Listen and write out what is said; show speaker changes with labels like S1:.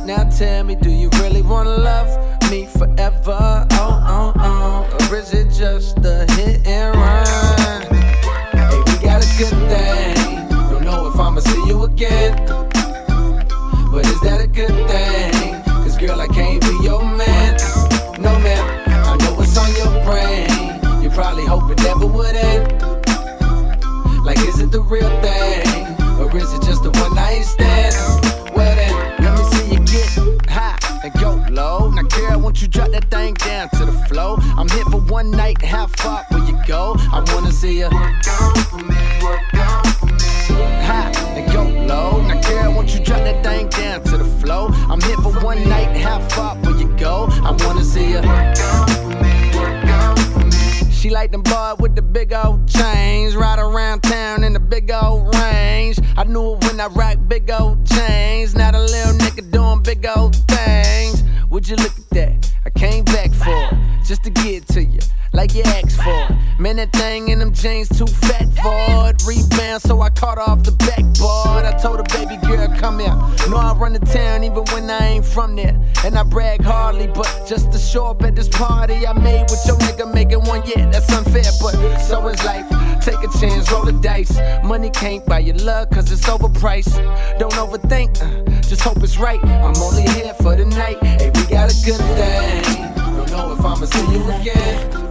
S1: Now tell me, do you really wanna love me forever? Or is it just a hit and run? Hey, we got a good thing. Don't know if I'ma see you again, but is that a good thing? Cause girl, I can't be your man. No man, I know what's on your brain. You probably hope it never would end. Like, is it the real thing? Or is it just a one night stand? Well then, let me see you get high and go low. Now girl, won't you drop that thing down to the floor? I'm here for one night, how far will you go? I wanna see you work out for me, work out for me. High and go low. Now girl, won't you drop that thing down to the floor? I'm here for one night, how far will you go? I wanna see you work out for me, work out for me. She like them boys with the big old chains, ride around town in the big old range. I knew it when I rock big old chains. Now the little nigga doing big old things. Would you look at that? I came back for it, just to get to you, like you asked for it. Man, that thing in them jeans too fat for it. Rebound, so I caught off the backboard. I told her, baby girl, come here. Know I run the town even when I ain't from there. And I brag hardly, but just to show up at this party I made with your nigga making one, yeah, that's unfair, but so is life. Take a chance, roll the dice. Money can't buy your love, cause it's overpriced. Don't overthink, just hope it's right. I'm only here for the night. Hey, we got a good thing. Don't know if I'ma see you again,